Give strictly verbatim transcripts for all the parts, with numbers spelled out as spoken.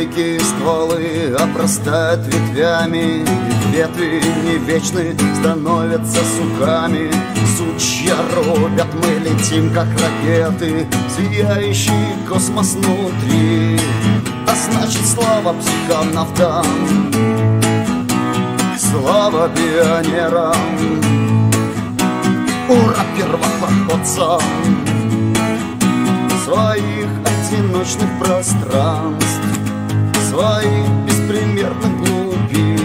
Дикие стволы обрастают ветвями, и ветви не вечны, становятся суками. Сучья рубят, мы летим, как ракеты, сияющий космос внутри. А значит, слава психонавтам, слава пионерам, ура первопроходцам своих одиночных пространств, своих беспримерных глубин.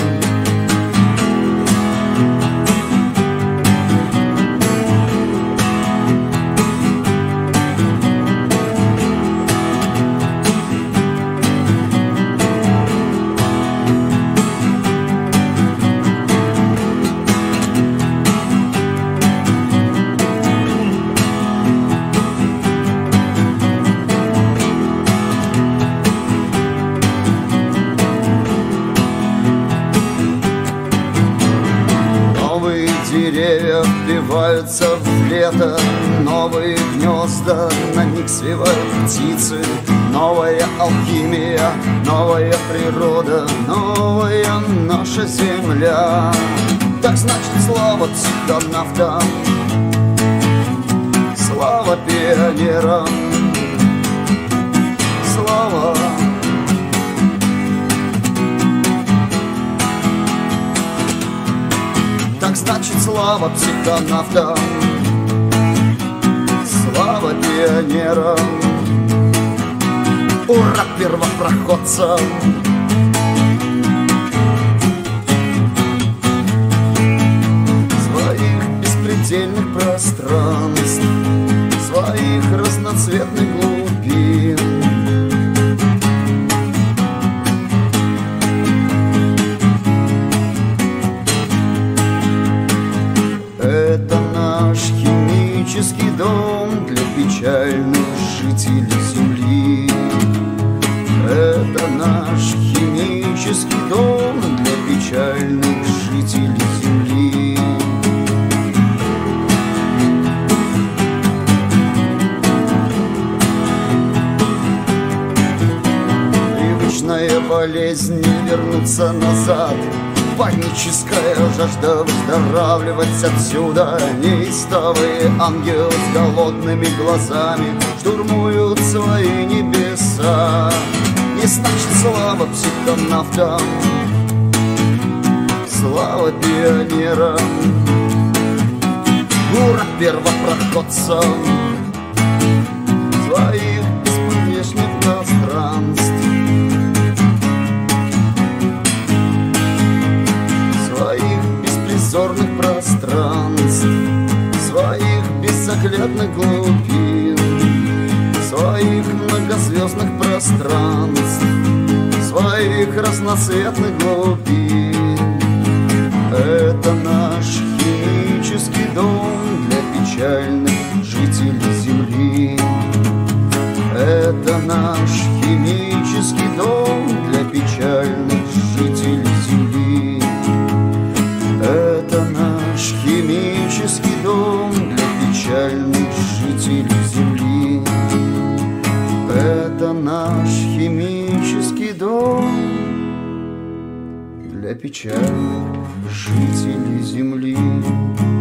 Деревья впиваются в лето, новые гнезда, на них свивают птицы. Новая алхимия, новая природа, новая наша земля. Так значит, слава психонавтам, слава пионерам, слава. Так значит, слава психонавтам, слава пионерам, ура первопроходцам. Своих беспредельных пространств, своих разноцветных глубин. Это наш химический дом для печальных жителей Земли. Это наш химический дом для печальных жителей Земли. Привычная болезнь, не вернуться назад. Паническая жажда выздоравливать отсюда. Неистовые ангелы с голодными глазами штурмуют свои небеса. Не значит, слава психонавтам, слава пионерам, ура первопроходцам своих бесконечных пространств, беспризорных пространств, своих безоглядных глубин, своих многозвездных пространств, своих разноцветных глубин. Это наш химический дом для печальных жителей Земли. Это наш химический дом для печальных жителей Земли. Это наш химический дом для печальных жителей Земли. Это наш химический дом для печальных жителей Земли.